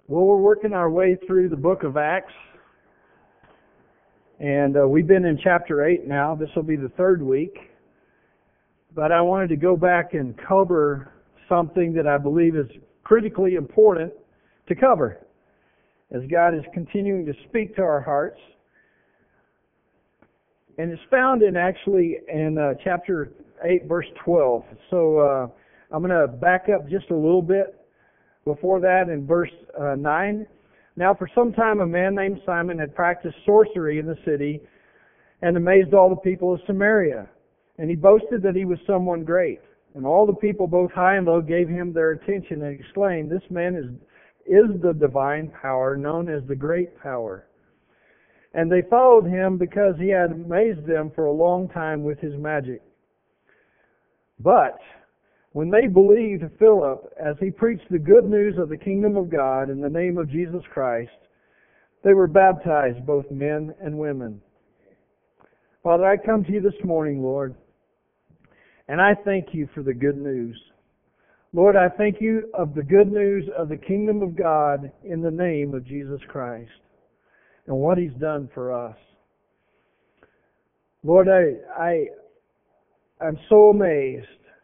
Well, we're working our way through the book of Acts, and we've been in chapter 8 now. This will be the third week. But I wanted to go back and cover something that I believe is critically important to cover as God is continuing to speak to our hearts. And it's found in chapter 8, verse 12. So I'm going to back up just a little bit before that in verse 9. Now for some time a man named Simon had practiced sorcery in the city and amazed all the people of Samaria. And he boasted that he was someone great. And all the people, both high and low, gave him their attention and exclaimed, "This man is the divine power, known as the great power." And they followed him because he had amazed them for a long time with his magic. But when they believed Philip as he preached the good news of the kingdom of God in the name of Jesus Christ, they were baptized, both men and women. Father, I come to you this morning, Lord, and I thank you for the good news. Lord, I thank you of the good news of the kingdom of God in the name of Jesus Christ and what He's done for us. Lord, I'm so amazed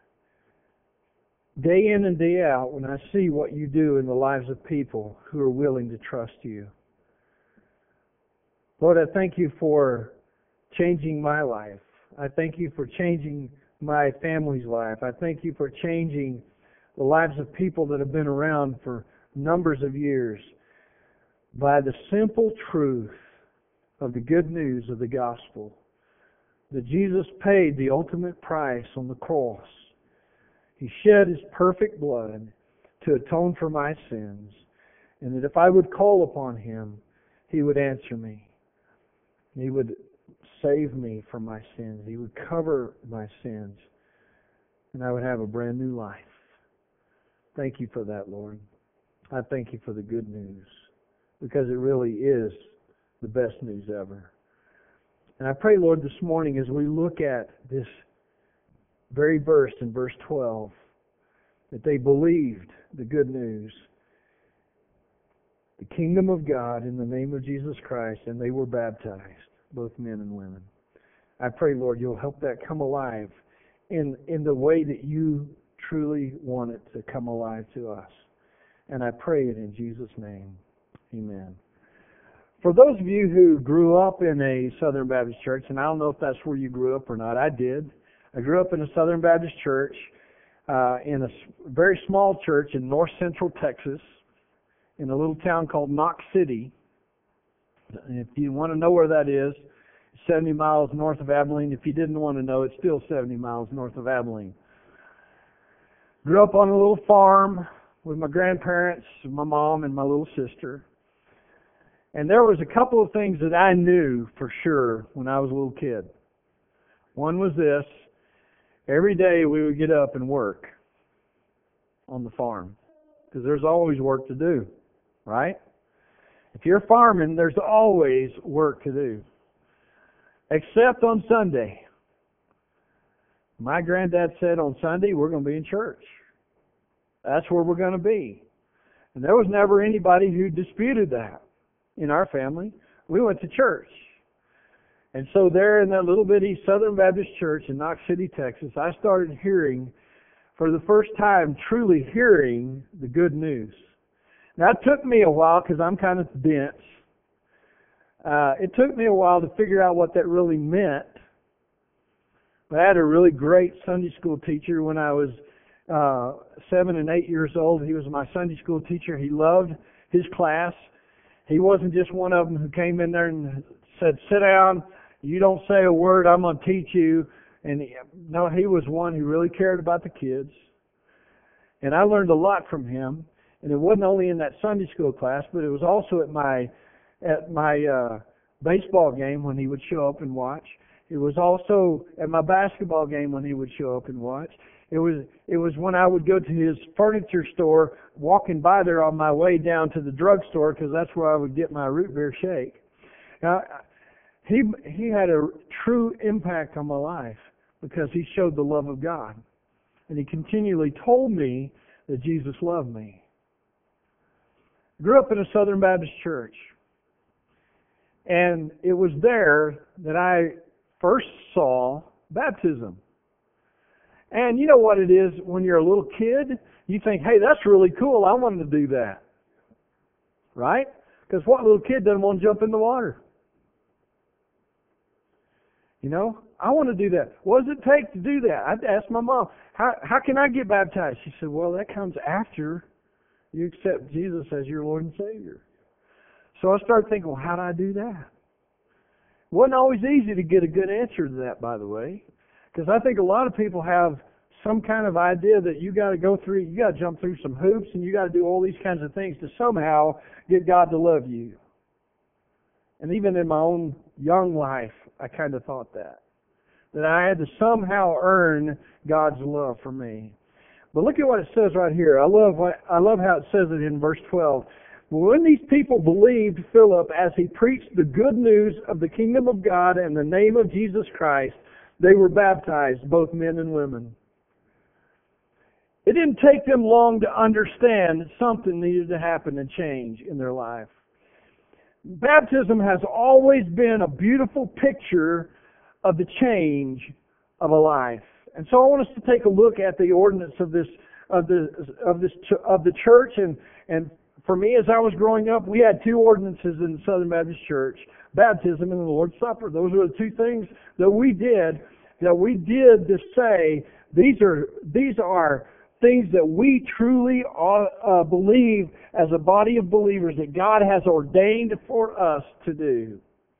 day in and day out when I see what you do in the lives of people who are willing to trust you. Lord, I thank you for changing my life. I thank you for changing my family's life. I thank you for changing the lives of people that have been around for numbers of years by the simple truth of the good news of the gospel, that Jesus paid the ultimate price on the cross. He shed His perfect blood to atone for my sins, and that if I would call upon Him, He would answer me. He would save me from my sins. He would cover my sins, and I would have a brand new life. Thank you for that, Lord. I thank you for the good news, because it really is the best news ever. And I pray, Lord, this morning as we look at this very verse in verse 12, that they believed the good news, the kingdom of God in the name of Jesus Christ, and they were baptized, both men and women. I pray, Lord, you'll help that come alive in the way that you truly want it to come alive to us. And I pray it in Jesus' name. Amen. For those of you who grew up in a Southern Baptist church, and I don't know if that's where you grew up or not, I did. I grew up in a Southern Baptist church, in a very small church in north central Texas, in a little town called Knox City. And if you want to know where that is, 70 miles north of Abilene. If you didn't want to know, it's still 70 miles north of Abilene. Grew up on a little farm with my grandparents, my mom, and my little sister. And there was a couple of things that I knew for sure when I was a little kid. One was this: every day we would get up and work on the farm, because there's always work to do, right? If you're farming, there's always work to do. Except on Sunday. My granddad said on Sunday we're going to be in church. That's where we're going to be. And there was never anybody who disputed that in our family. We went to church. And so there in that little bitty Southern Baptist church in Knox City, Texas, I started hearing, for the first time, truly hearing the good news. Now, it took me a while because I'm kind of dense. It took me a while to figure out what that really meant. But I had a really great Sunday school teacher when I was 7 and 8 years old. He was my Sunday school teacher. He loved his class. He wasn't just one of them who came in there and said, "Sit down, you don't say a word, I'm going to teach you." And no, he was one who really cared about the kids. And I learned a lot from him. And it wasn't only in that Sunday school class, but it was also at my baseball game when he would show up and watch. It was also at my basketball game when he would show up and watch. It was when I would go to his furniture store, walking by there on my way down to the drugstore, because that's where I would get my root beer shake. Now, he had a true impact on my life because he showed the love of God. And he continually told me that Jesus loved me. Grew up in a Southern Baptist church. And it was there that I first saw baptism. And you know what it is when you're a little kid? You think, hey, that's really cool. I want to do that. Right? Because what little kid doesn't want to jump in the water? You know, I want to do that. What does it take to do that? I asked my mom, how can I get baptized? She said, well, that comes after you accept Jesus as your Lord and Savior. So I started thinking, well, how do I do that? It wasn't always easy to get a good answer to that, by the way, because I think a lot of people have some kind of idea that you got to go through, you got to jump through some hoops, and you got to do all these kinds of things to somehow get God to love you. And even in my own young life, I kind of thought that I had to somehow earn God's love for me. But look at what it says right here. I love how it says it in verse 12. When these people believed Philip as he preached the good news of the kingdom of God and the name of Jesus Christ, they were baptized, both men and women. It didn't take them long to understand that something needed to happen and change in their life. Baptism has always been a beautiful picture of the change of a life. And so I want us to take a look at the ordinance of the church. And for me, as I was growing up, we had two ordinances in the Southern Baptist Church: baptism and the Lord's Supper. Those were the two things that we did to say these are things that we truly believe as a body of believers that God has ordained for us to do.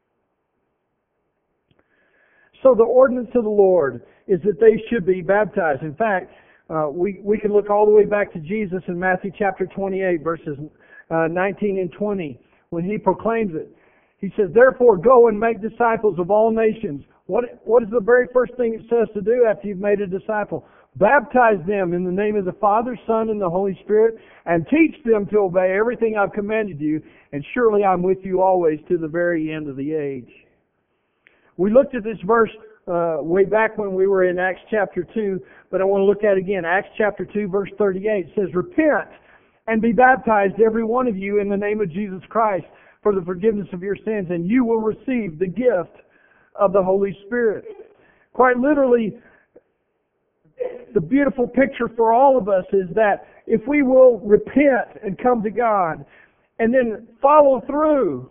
So the ordinance of the Lord is that they should be baptized. In fact, we can look all the way back to Jesus in Matthew chapter 28, verses 19 and 20, when He proclaims it. He says, therefore go and make disciples of all nations. What is the very first thing it says to do after you've made a disciple? Baptize them in the name of the Father, Son, and the Holy Spirit, and teach them to obey everything I've commanded you, and surely I'm with you always to the very end of the age. We looked at this verse way back when we were in Acts chapter 2, but I want to look at it again. Acts chapter 2, verse 38 says, repent and be baptized, every one of you, in the name of Jesus Christ for the forgiveness of your sins, and you will receive the gift of the Holy Spirit. Quite literally, the beautiful picture for all of us is that if we will repent and come to God and then follow through,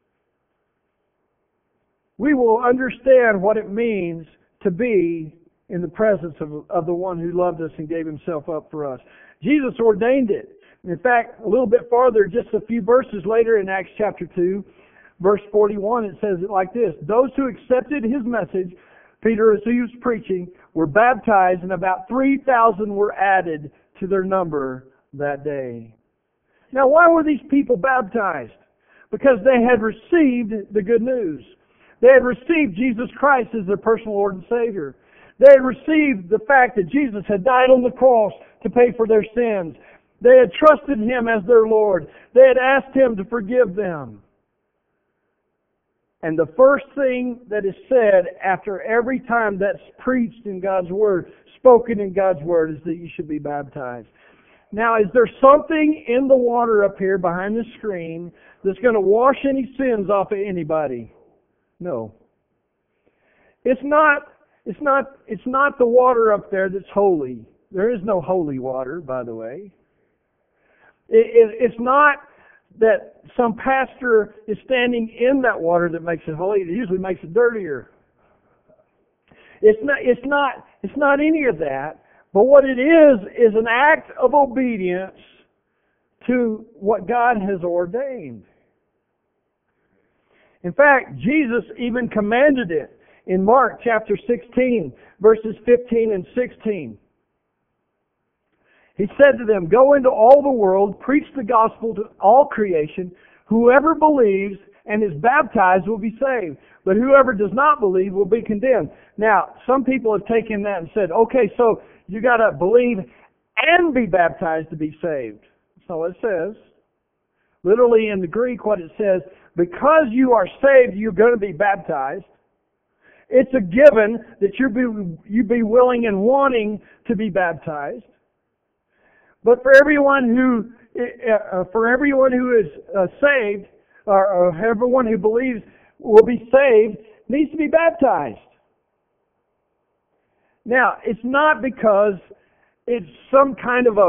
we will understand what it means to be in the presence of the one who loved us and gave Himself up for us. Jesus ordained it. In fact, a little bit farther, just a few verses later in Acts chapter 2, verse 41, it says it like this: those who accepted His message, Peter, as he was preaching, were baptized, and about 3,000 were added to their number that day. Now, why were these people baptized? Because they had received the good news. They had received Jesus Christ as their personal Lord and Savior. They had received the fact that Jesus had died on the cross to pay for their sins. They had trusted Him as their Lord. They had asked Him to forgive them. And the first thing that is said after every time that's preached in God's Word, spoken in God's Word, is that you should be baptized. Now, is there something in the water up here behind the screen that's going to wash any sins off of anybody? No. It's not the water up there that's holy. There is no holy water, by the way. It's not that some pastor is standing in that water that makes it holy. It usually makes it dirtier. It's not any of that. But what it is an act of obedience to what God has ordained. In fact, Jesus even commanded it in Mark chapter 16, verses 15 and 16. He said to them, go into all the world, preach the gospel to all creation. Whoever believes and is baptized will be saved, but whoever does not believe will be condemned. Now, some people have taken that and said, okay, so you got to believe and be baptized to be saved. That's not what it says. Literally in the Greek, what it says, because you are saved, you're going to be baptized. It's a given that you be willing and wanting to be baptized. But for everyone who for everyone who is saved, or everyone who believes will be saved, needs to be baptized. Now, it's not because it's some kind of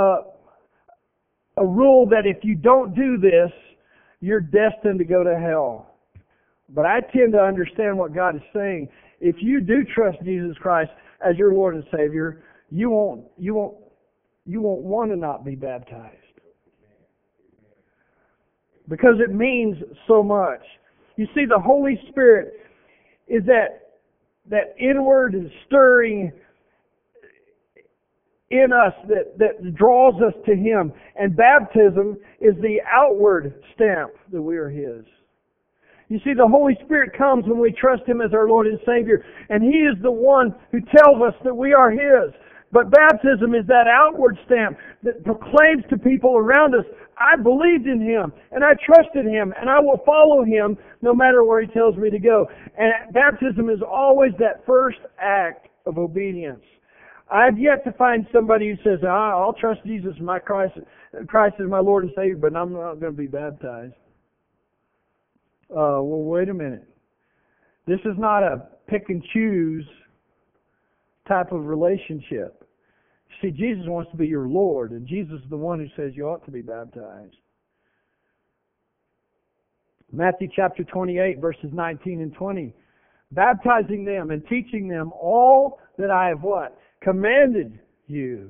a rule that if you don't do this, you're destined to go to hell. But I tend to understand what God is saying. If you do trust Jesus Christ as your Lord and Savior, you won't want to not be baptized. Because it means so much. You see, the Holy Spirit is that inward and stirring in us that draws us to Him. And baptism is the outward stamp that we are His. You see, the Holy Spirit comes when we trust Him as our Lord and Savior, and He is the one who tells us that we are His. But baptism is that outward stamp that proclaims to people around us, I believed in Him, and I trusted Him, and I will follow Him no matter where He tells me to go. And baptism is always that first act of obedience. I've yet to find somebody who says, I'll trust Jesus, my Christ is my Lord and Savior, but I'm not going to be baptized. Well, wait a minute. This is not a pick and choose type of relationship. See, Jesus wants to be your Lord, and Jesus is the one who says you ought to be baptized. Matthew chapter 28, verses 19 and 20. Baptizing them and teaching them all that I have what? Commanded you.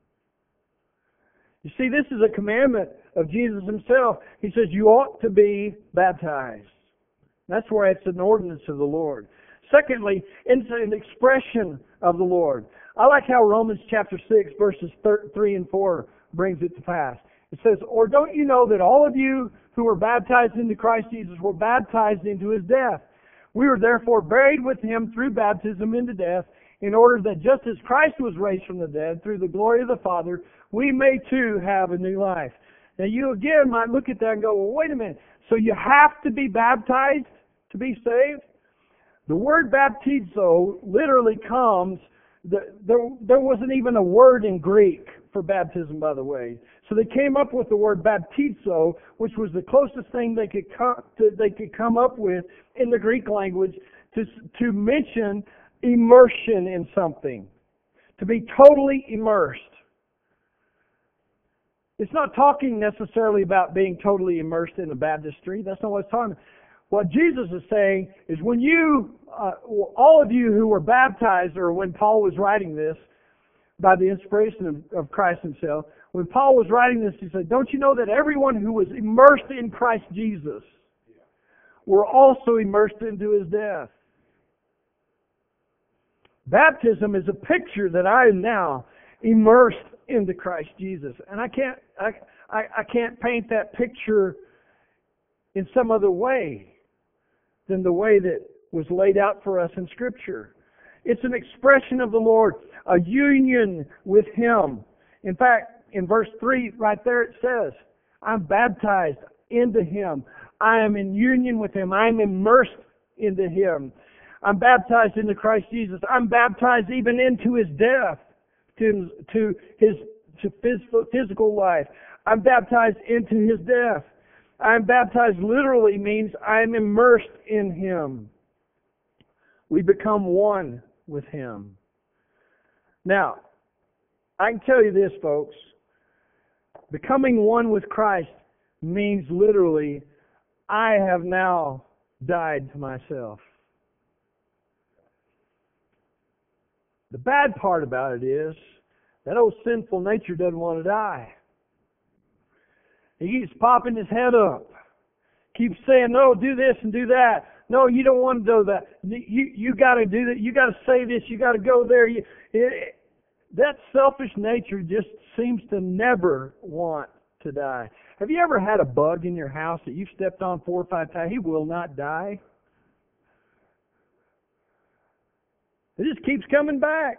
You see, this is a commandment of Jesus Himself. He says you ought to be baptized. That's why it's an ordinance of the Lord. Secondly, it's an expression of the Lord. I like how Romans chapter 6, verses 3 and 4 brings it to pass. It says, or don't you know that all of you who were baptized into Christ Jesus were baptized into His death? We were therefore buried with Him through baptism into death, in order that just as Christ was raised from the dead through the glory of the Father, we may too have a new life. Now you again might look at that and go, well, wait a minute. So you have to be baptized to be saved? The word baptizo literally comes, there wasn't even a word in Greek for baptism, by the way. So they came up with the word baptizo, which was the closest thing they could come up with in the Greek language to mention immersion in something. To be totally immersed. It's not talking necessarily about being totally immersed in the baptistry. That's not what it's talking about. What Jesus is saying is when you, all of you who were baptized, or when Paul was writing this, by the inspiration of Christ Himself, when Paul was writing this, he said, don't you know that everyone who was immersed in Christ Jesus were also immersed into His death? Baptism is a picture that I am now immersed into Christ Jesus. And I can't paint that picture in some other way than the way that was laid out for us in Scripture. It's an expression of the Lord, a union with Him. In fact, in verse 3 right there it says, I'm baptized into Him. I am in union with Him. I am immersed into Him. I'm baptized into Christ Jesus. I'm baptized even into His death, to His physical life. I'm baptized into His death. I'm baptized literally means I'm immersed in Him. We become one with Him. Now, I can tell you this, folks. Becoming one with Christ means literally, I have now died to myself. The bad part about it is, that old sinful nature doesn't want to die. He keeps popping his head up. Keeps saying, no, do this and do that. No, you don't want to do that. You got to do that. You got to say this. You got to go there. That selfish nature just seems to never want to die. Have you ever had a bug in your house that you've stepped on 4 or 5 times? He will not die. It just keeps coming back.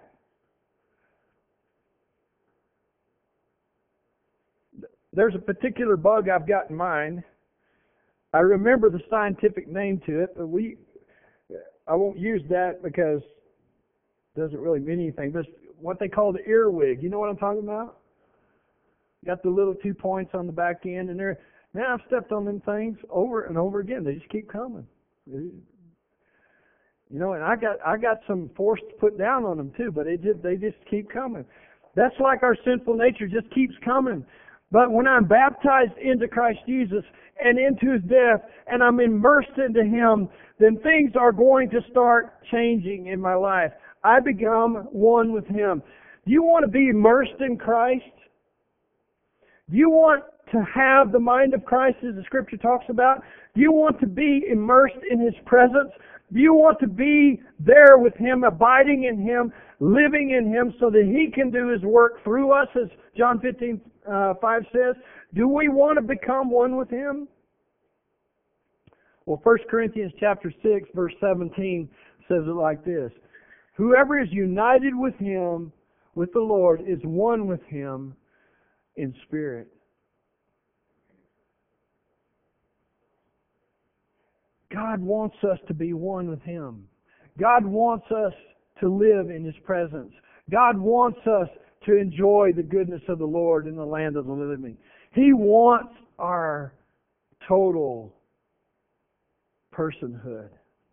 There's a particular bug I've got in mind. I remember the scientific name to it, but I won't use that because it doesn't really mean anything. But it's what they call the earwig. You know what I'm talking about? got the little 2 points on the back end, and they're, man, I've stepped on them things over and over again. They just keep coming. You know, and I got some force to put down on them too, but they just keep coming. That's like our sinful nature just keeps coming. But when I'm baptized into Christ Jesus and into His death, and I'm immersed into Him, then things are going to start changing in my life. I become one with Him. Do you want to be immersed in Christ? Do you want to have the mind of Christ, as the Scripture talks about? Do you want to be immersed in His presence? Do you want to be there with Him, abiding in Him, living in Him, so that He can do His work through us, as John 15:5 says? Do we want to become one with Him? Well, 1 Corinthians chapter 6, verse 17 says it like this. Whoever is united with Him, with the Lord, is one with Him in spirit. God wants us to be one with Him. God wants us to live in His presence. God wants us to enjoy the goodness of the Lord in the land of the living. He wants our total personhood.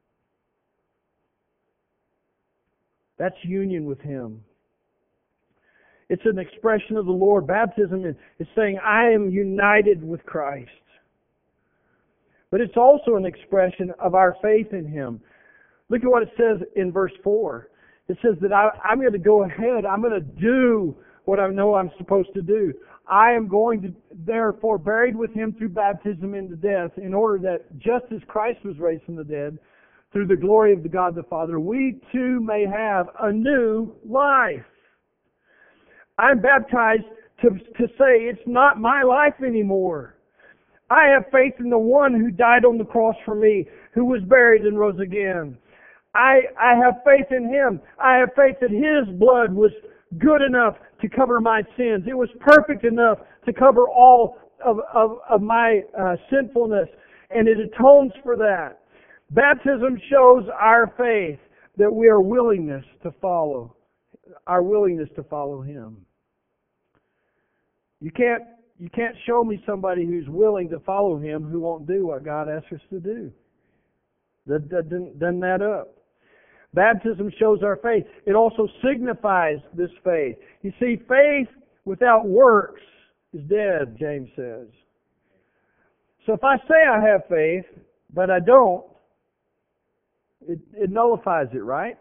That's union with Him. It's an expression of the Lord. Baptism is saying, I am united with Christ. But it's also an expression of our faith in Him. Look at what it says in verse 4. It says that I'm going to go ahead. I'm going to do what I know I'm supposed to do. I am going to, therefore, buried with Him through baptism into death, in order that just as Christ was raised from the dead, through the glory of the God the Father, we too may have a new life. I'm baptized to say it's not my life anymore. I have faith in the one who died on the cross for me, who was buried and rose again. I have faith in Him. I have faith that His blood was good enough to cover my sins. It was perfect enough to cover all of my sinfulness, and it atones for that. Baptism shows our faith, that we are willingness to follow, our willingness to follow Him. You can't show me somebody who's willing to follow Him who won't do what God asks us to do. That doesn't add up. Baptism shows our faith. It also signifies this faith. You see, faith without works is dead, James says. So if I say I have faith, but I don't, it nullifies it, right?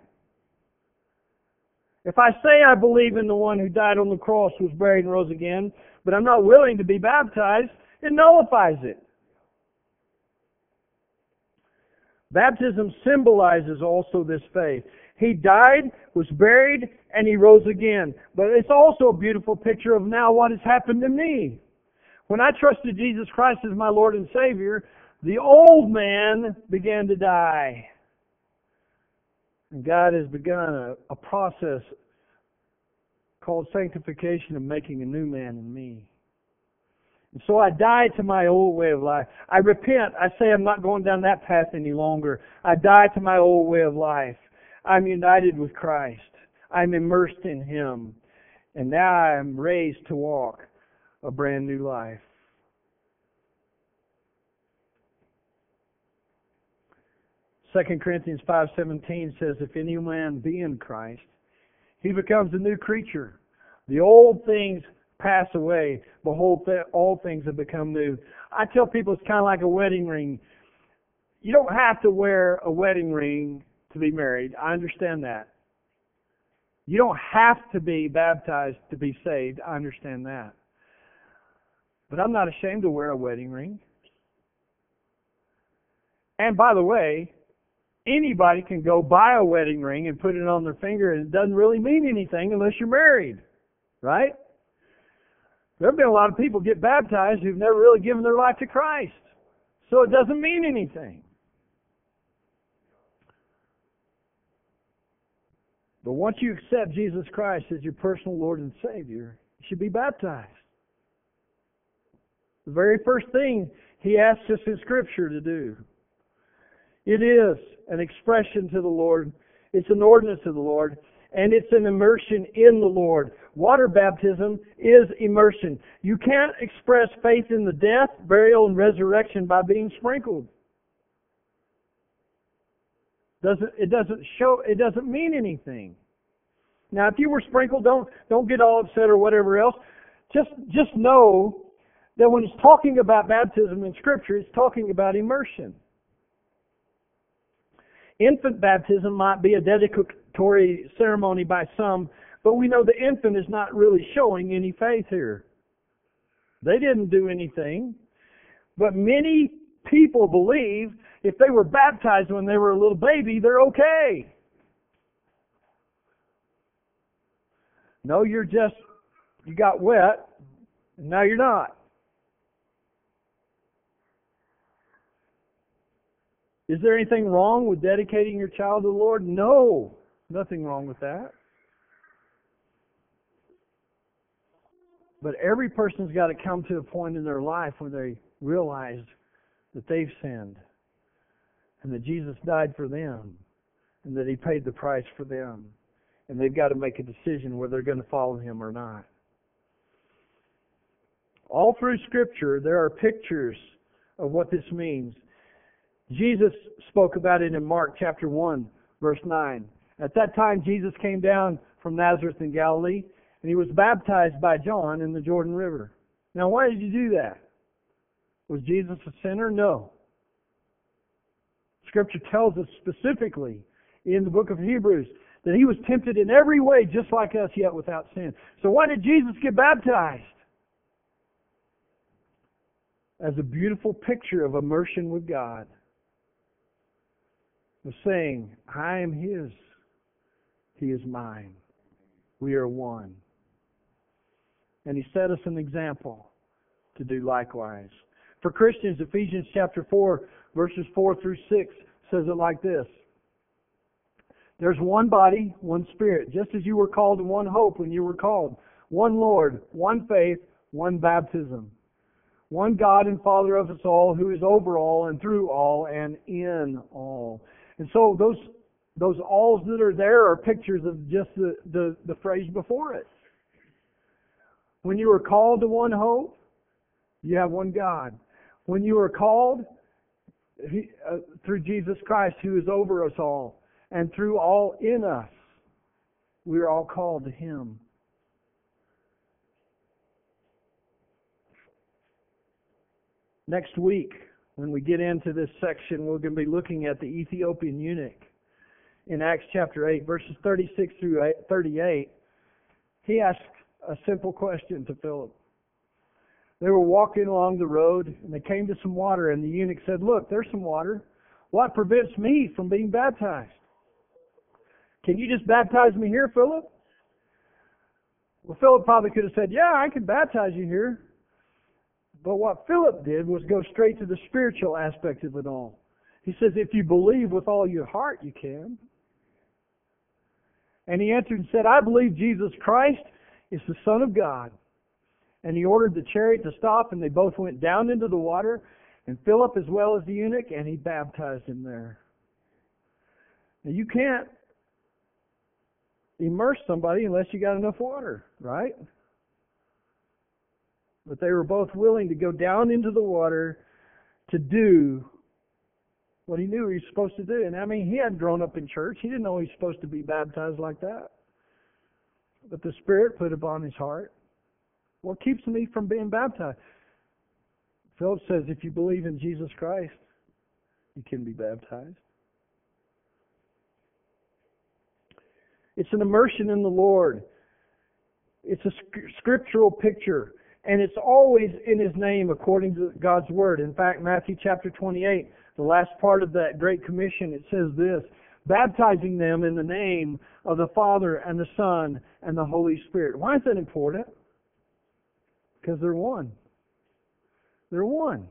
If I say I believe in the one who died on the cross, was buried and rose again, but I'm not willing to be baptized, it nullifies it. Baptism symbolizes also this faith. He died, was buried, and He rose again. But it's also a beautiful picture of now what has happened to me. When I trusted Jesus Christ as my Lord and Savior, the old man began to die. And God has begun a process called sanctification of making a new man in me. And so I die to my old way of life. I repent. I say I'm not going down that path any longer. I die to my old way of life. I'm united with Christ. I'm immersed in Him. And now I am raised to walk a brand new life. Second Corinthians 5:17 says, if any man be in Christ, he becomes a new creature. The old things pass away. Behold, all things have become new. I tell people it's kind of like a wedding ring. You don't have to wear a wedding ring to be married. I understand that. You don't have to be baptized to be saved. I understand that. But I'm not ashamed to wear a wedding ring. And by the way, anybody can go buy a wedding ring and put it on their finger, and it doesn't really mean anything unless you're married. Right? There have been a lot of people get baptized who've never really given their life to Christ. So it doesn't mean anything. But once you accept Jesus Christ as your personal Lord and Savior, you should be baptized. The very first thing He asks us in Scripture to do. It is an expression to the Lord. It's an ordinance of the Lord. and it's an immersion in the Lord. Water baptism is immersion. You can't express faith in the death, burial, and resurrection by being sprinkled. It doesn't mean anything. Now, if you were sprinkled, don't get all upset or whatever else. Just know that when it's talking about baptism in Scripture, it's talking about immersion. Infant baptism might be a dedicatory ceremony by some, but we know the infant is not really showing any faith here. They didn't do anything. But many people believe if they were baptized when they were a little baby, they're okay. No, you got wet, and now you're not. Is there anything wrong with dedicating your child to the Lord? No, nothing wrong with that. But every person's got to come to a point in their life where they realize that they've sinned and that Jesus died for them and that He paid the price for them. And they've got to make a decision whether they're going to follow Him or not. All through Scripture, there are pictures of what this means. Jesus spoke about it in Mark chapter 1, verse 9. At that time, Jesus came down from Nazareth in Galilee, and He was baptized by John in the Jordan River. Now, why did He do that? Was Jesus a sinner? No. Scripture tells us specifically in the book of Hebrews that He was tempted in every way just like us, yet without sin. So why did Jesus get baptized? As a beautiful picture of immersion with God. Of saying, I am His, He is mine. We are one. And He set us an example to do likewise. For Christians, Ephesians chapter 4, verses 4 through 6 says it like this. There's one body, one Spirit, just as you were called to one hope when you were called. One Lord, one faith, one baptism. One God and Father of us all, who is over all and through all and in all. And so those alls that are there are pictures of just the phrase before it. When you were called to one hope, you have one God. When you were called through Jesus Christ, who is over us all, and through all in us, we are all called to Him. Next week, when we get into this section, we're going to be looking at the Ethiopian eunuch in Acts chapter 8, verses 36 through 38. He asked a simple question to Philip. They were walking along the road, and they came to some water, and the eunuch said, look, there's some water. What prevents me from being baptized? Can you just baptize me here, Philip? Well, Philip probably could have said, yeah, I can baptize you here. But what Philip did was go straight to the spiritual aspect of it all. He says, if you believe with all your heart, you can. And he answered and said, I believe Jesus Christ is the Son of God. And he ordered the chariot to stop, and they both went down into the water, and Philip as well as the eunuch, and he baptized him there. Now, you can't immerse somebody unless you got enough water, right? But they were both willing to go down into the water to do what he knew he was supposed to do. And I mean, he hadn't grown up in church. He didn't know he was supposed to be baptized like that. But the Spirit put it upon his heart. What keeps me from being baptized? Philip says, if you believe in Jesus Christ, you can be baptized. It's an immersion in the Lord. It's a scriptural picture. And it's always in His name according to God's Word. In fact, Matthew chapter 28, the last part of that Great Commission, it says this, baptizing them in the name of the Father and the Son and the Holy Spirit. Why is that important? Because they're one. They're one.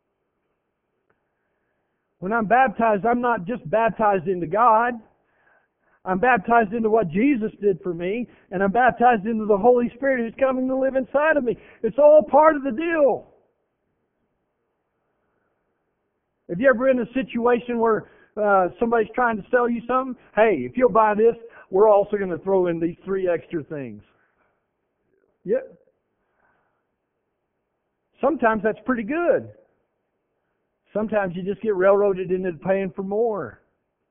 When I'm baptized, I'm not just baptized into God. I'm baptized into what Jesus did for me, and I'm baptized into the Holy Spirit who's coming to live inside of me. It's all part of the deal. Have you ever been in a situation where somebody's trying to sell you something, hey, if you'll buy this, we're also going to throw in these 3 extra things. Yeah. Sometimes that's pretty good. Sometimes you just get railroaded into paying for more.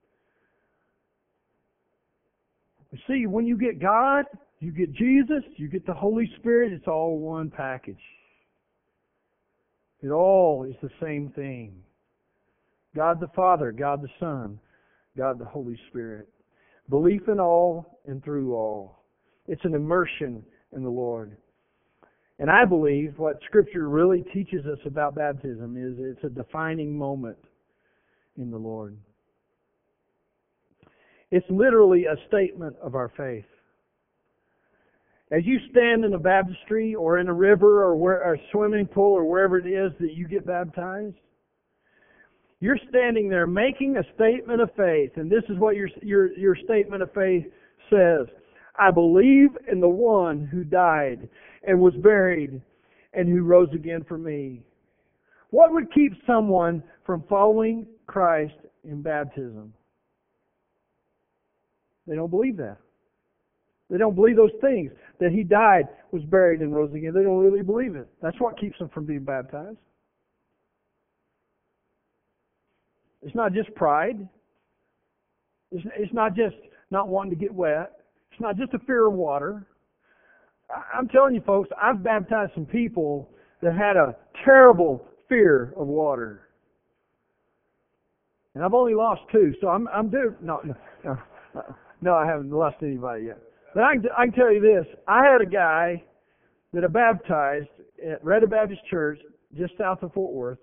You see, when you get God, you get Jesus, you get the Holy Spirit, it's all one package. It all is the same thing. God the Father, God the Son, God the Holy Spirit. Belief in all and through all. It's an immersion in the Lord. And I believe what Scripture really teaches us about baptism is it's a defining moment in the Lord. It's literally a statement of our faith. As you stand in a baptistry or in a river or a swimming pool or wherever it is that you get baptized, you're standing there making a statement of faith. And this is what your statement of faith says. I believe in the one who died and was buried and who rose again for me. What would keep someone from following Christ in baptism? They don't believe that. They don't believe those things. That He died, was buried, and rose again. They don't really believe it. That's what keeps them from being baptized. It's not just pride. It's not just not wanting to get wet. It's not just a fear of water. I'm telling you, folks, I've baptized some people that had a terrible fear of water. And I've only lost 2, so I'm due. No, I haven't lost anybody yet. But I can tell you this. I had a guy that I baptized at Retta Baptist Church just south of Fort Worth.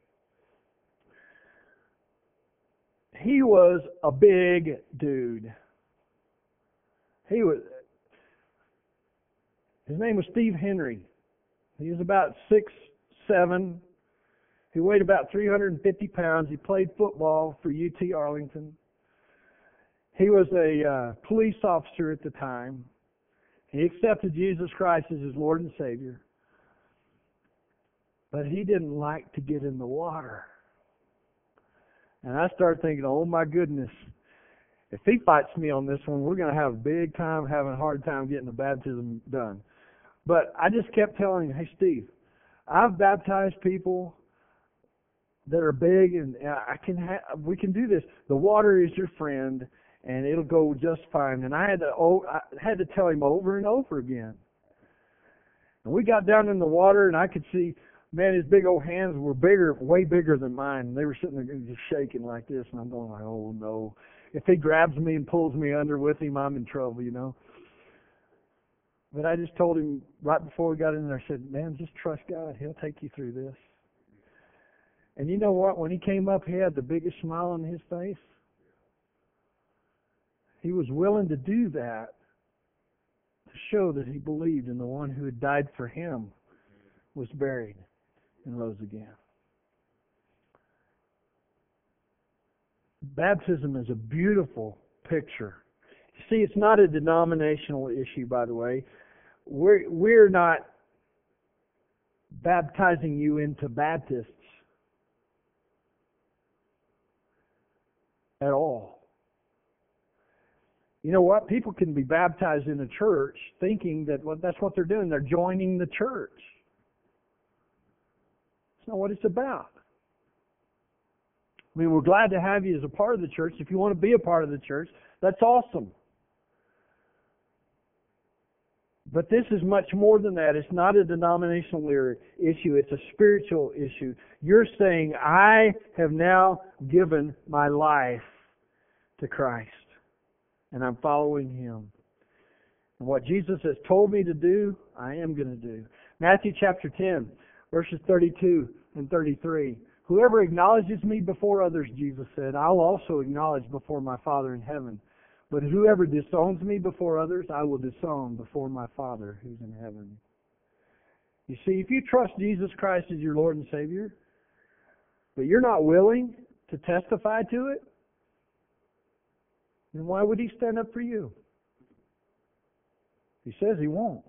He was a big dude. His name was Steve Henry. He was about 6'7". He weighed about 350 pounds. He played football for UT Arlington. He was a police officer at the time. He accepted Jesus Christ as his Lord and Savior. But he didn't like to get in the water. And I started thinking, oh my goodness, if he fights me on this one, we're going to have a big time, having a hard time getting the baptism done. But I just kept telling him, hey Steve, I've baptized people that are big, and we can do this. The water is your friend, and it'll go just fine. And I had to tell him over and over again. And we got down in the water, and I could see, man, his big old hands were bigger, way bigger than mine. And they were sitting there just shaking like this, and I'm going like, oh no. If he grabs me and pulls me under with him, I'm in trouble, you know. But I just told him right before we got in there, I said, man, just trust God. He'll take you through this. And you know what? When he came up, he had the biggest smile on his face. He was willing to do that to show that he believed in the one who had died for him, was buried, and rose again. Baptism is a beautiful picture. You see, it's not a denominational issue, by the way. We're not baptizing you into Baptists at all. You know what? People can be baptized in a church thinking that that's what they're doing. They're joining the church. It's not what it's about. I mean, we're glad to have you as a part of the church. If you want to be a part of the church, that's awesome. But this is much more than that. It's not a denominational issue. It's a spiritual issue. You're saying, I have now given my life to Christ, and I'm following Him. And what Jesus has told me to do, I am going to do. Matthew chapter 10, verses 32 and 33. Whoever acknowledges me before others, Jesus said, I'll also acknowledge before my Father in heaven. But whoever disowns me before others, I will disown before my Father who's in heaven. You see, if you trust Jesus Christ as your Lord and Savior, but you're not willing to testify to it, then why would He stand up for you? He says He won't.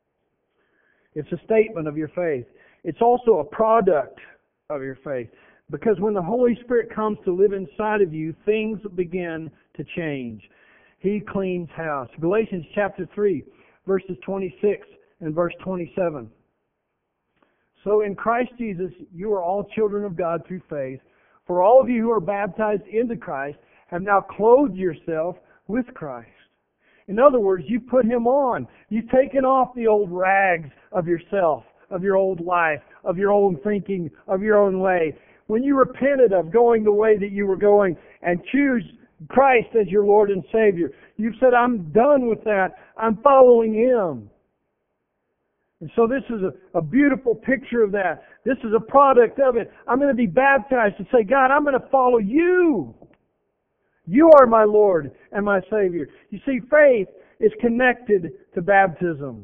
It's a statement of your faith. It's also a product of your faith. Because when the Holy Spirit comes to live inside of you, things begin to change. He cleans house. Galatians chapter 3, verses 26 and verse 27. So in Christ Jesus, you are all children of God through faith. For all of you who are baptized into Christ have now clothed yourself with Christ. In other words, you put Him on. You've taken off the old rags of yourself, of your old life, of your own thinking, of your own way. When you repented of going the way that you were going and choose Christ as your Lord and Savior, you've said, I'm done with that. I'm following Him. And so this is a beautiful picture of that. This is a product of it. I'm going to be baptized to say, God, I'm going to follow You. You are my Lord and my Savior. You see, faith is connected to baptism.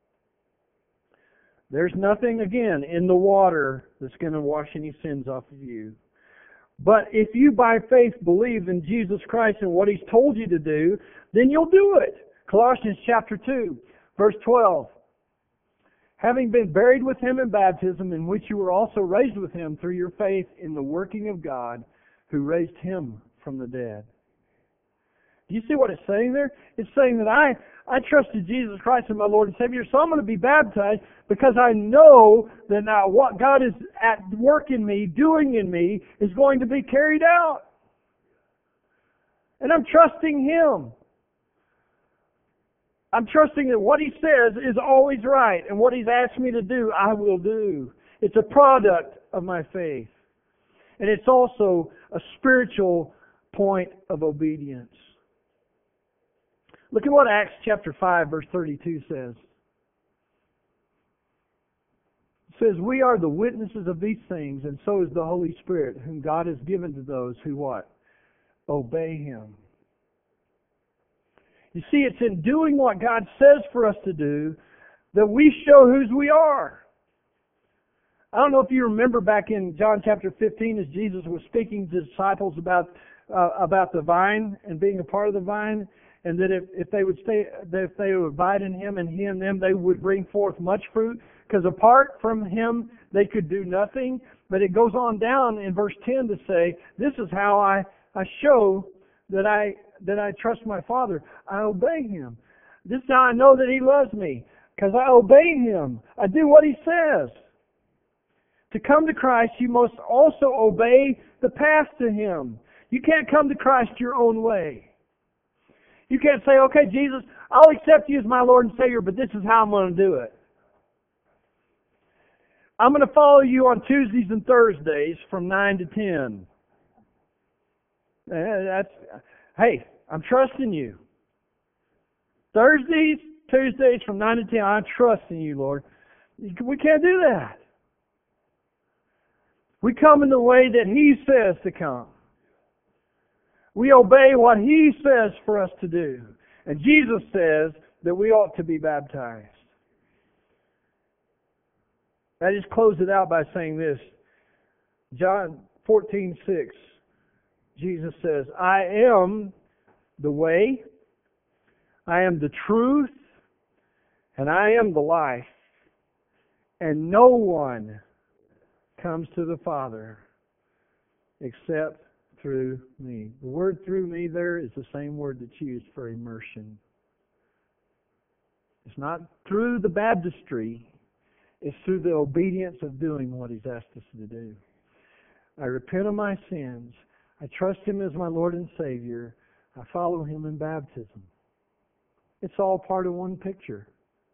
There's nothing, again, in the water that's going to wash any sins off of you. But if you by faith believe in Jesus Christ and what He's told you to do, then you'll do it. Colossians chapter 2, verse 12. Having been buried with Him in baptism, in which you were also raised with Him through your faith in the working of God, who raised Him from the dead. Do you see what it's saying there? It's saying that I trusted Jesus Christ as my Lord and Savior, so I'm going to be baptized because I know that now what God is at work in me, doing in me, is going to be carried out. And I'm trusting Him. I'm trusting that what He says is always right, and what He's asked me to do, I will do. It's a product of my faith. And it's also a spiritual point of obedience. Look at what Acts chapter 5, verse 32 says. It says, we are the witnesses of these things, and so is the Holy Spirit, whom God has given to those who what? Obey Him. You see, it's in doing what God says for us to do that we show whose we are. I don't know if you remember back in John chapter 15 as Jesus was speaking to disciples about the vine and being a part of the vine, and that if they would abide in Him and He in them, they would bring forth much fruit. Because apart from Him, they could do nothing. But it goes on down in verse 10 to say, this is how I show that I trust my Father. I obey Him. This is how I know that He loves me. Because I obey Him. I do what He says. To come to Christ, you must also obey the path to Him. You can't come to Christ your own way. You can't say, okay, Jesus, I'll accept You as my Lord and Savior, but this is how I'm going to do it. I'm going to follow You on Tuesdays and Thursdays from 9 to 10. Hey, I'm trusting You. Thursdays, Tuesdays from 9 to 10, I'm trusting You, Lord. We can't do that. We come in the way that He says to come. We obey what He says for us to do. And Jesus says that we ought to be baptized. I just close it out by saying this. John 14:6, Jesus says, I am the way, I am the truth, and I am the life. And no one comes to the Father except through Me. The word through Me there is the same word that's used for immersion. It's not through the baptistry. It's through the obedience of doing what He's asked us to do. I repent of my sins. I trust Him as my Lord and Savior. I follow Him in baptism. It's all part of one picture.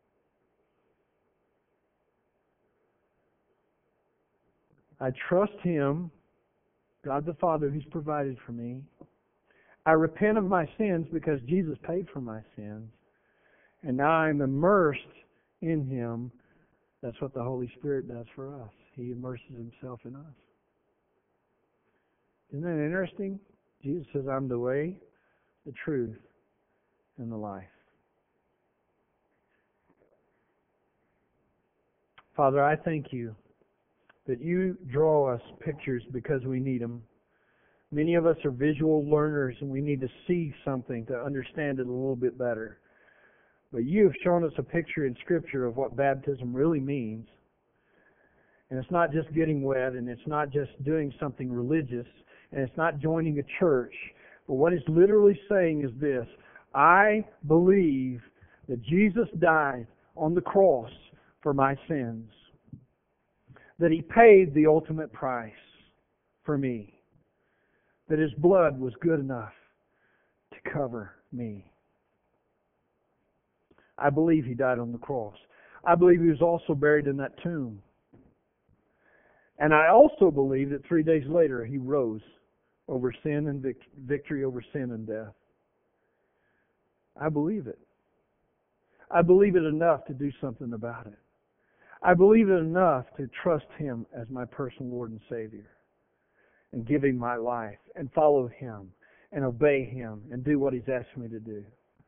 I trust Him, God the Father, who's provided for me. I repent of my sins because Jesus paid for my sins. And now I'm immersed in Him. That's what the Holy Spirit does for us. He immerses Himself in us. Isn't that interesting? Jesus says, I'm the way, the truth, and the life. Father, I thank You that You draw us pictures because we need them. Many of us are visual learners and we need to see something to understand it a little bit better. But You have shown us a picture in Scripture of what baptism really means. And it's not just getting wet, and it's not just doing something religious, and it's not joining a church. But what it's literally saying is this: I believe that Jesus died on the cross for my sins, that He paid the ultimate price for me, that His blood was good enough to cover me. I believe He died on the cross. I believe He was also buried in that tomb. And I also believe that 3 days later He rose over sin and victory over sin and death. I believe it. I believe it enough to do something about it. I believe it enough to trust Him as my personal Lord and Savior, and give Him my life, and follow Him, and obey Him, and do what He's asked me to do.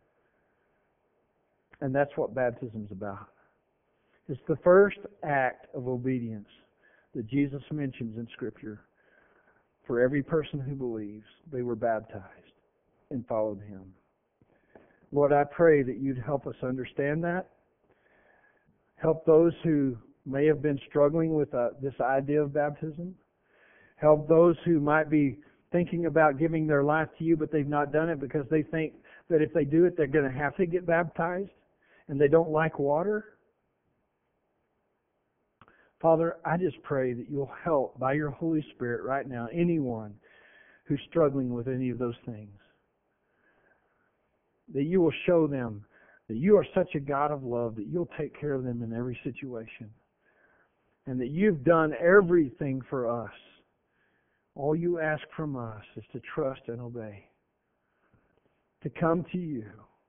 And that's what baptism's about. It's the first act of obedience that Jesus mentions in Scripture. For every person who believes, they were baptized and followed Him. Lord, I pray that You'd help us understand that. Help those who may have been struggling with this idea of baptism. Help those who might be thinking about giving their life to You, but they've not done it because they think that if they do it, they're going to have to get baptized, and they don't like water. Father, I just pray that You'll help by Your Holy Spirit right now anyone who's struggling with any of those things. That You will show them that You are such a God of love that You'll take care of them in every situation. And that You've done everything for us. All You ask from us is to trust and obey. To come to You.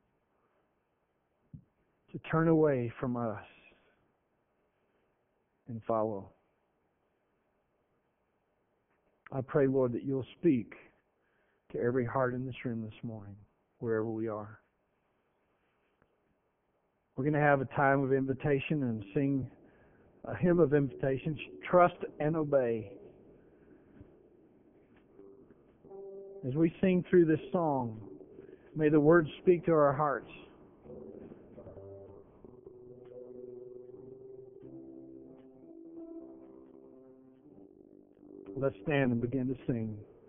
To turn away from us. And follow. I pray, Lord, that You'll speak to every heart in this room this morning, wherever we are. We're going to have a time of invitation and sing a hymn of invitation, Trust and Obey. As we sing through this song, may the words speak to our hearts. Let's stand and begin to sing.